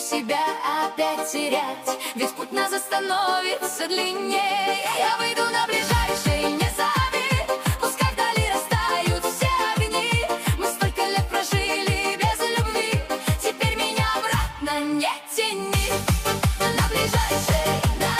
себя опять терять, ведь путь нас становится длиннее. Я выйду на ближайший, не зови, пускай вдали растают все огни. Мы столько лет прожили без любви, теперь меня обратно не тяни. На ближайший,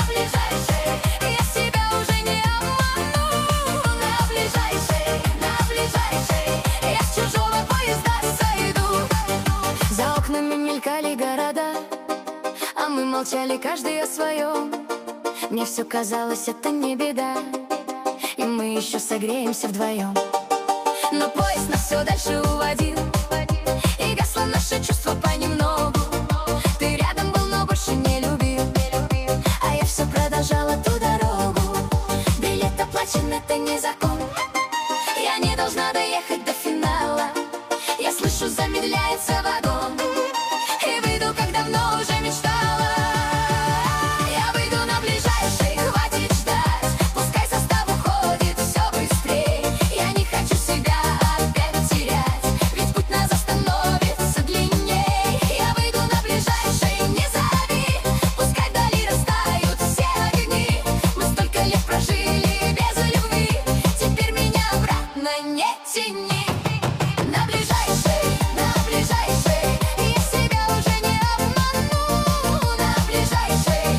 я себя уже не обману. На ближайший, я с чужого поезда сойду. За окнами мелькали города, а мы молчали каждый о своем. Мне все казалось, это не беда, и мы еще согреемся вдвоем. Но поезд нас все дальше уводил, и гасло наше чувство понемногу. Ты рядом был, но больше не любил, а я все продолжала ту дорогу. Билет оплачен, это не закон. Я не должна доехать до финала. Я слышу, замедляется вагон, и выйду, как давно уже мечтала. Я выйду на ближайший, хватит ждать, пускай состав уходит все быстрее. Я не хочу себя опять терять, ведь путь нас становится длиннее. Я выйду на ближайший, не зови, пускай вдали растают все огни. Мы столько лет прожили без любви, теперь меня обратно не тяни. На ближайший, я себя уже не обману. На ближайший,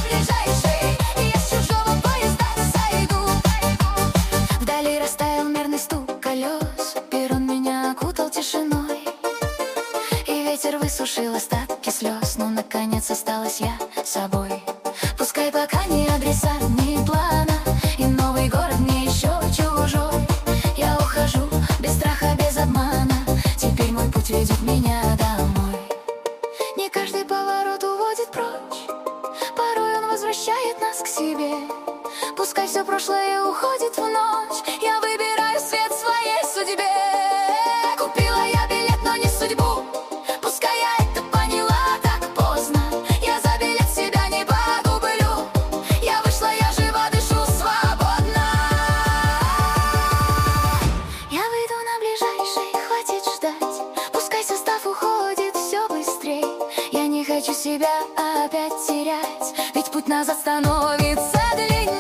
я с чужого поезда сойду. Вдали растаял мерный стук колес, перрон меня окутал тишиной, и ветер высушил остатки слез. Но наконец осталась я собой. Пускай пока ни адреса, ни плана, и новый город мне еще чужой. Я ухожу без страха, без обмана, теперь мой путь ведет меня домой. Не каждый поворот уводит прочь, порой он возвращает нас к себе. Пускай все прошлое уходит в ночь, я выбираю свет в своей судьбе. Купила я билет, но не судьбу, пускай я это поняла так поздно. Я за билет себя не погублю, я вышла, я жива, дышу свободно. Я выйду на ближайший, хватит ждать, пускай состав уходит все быстрее. Я не хочу себя опять терять, ведь путь нас становится длиннее.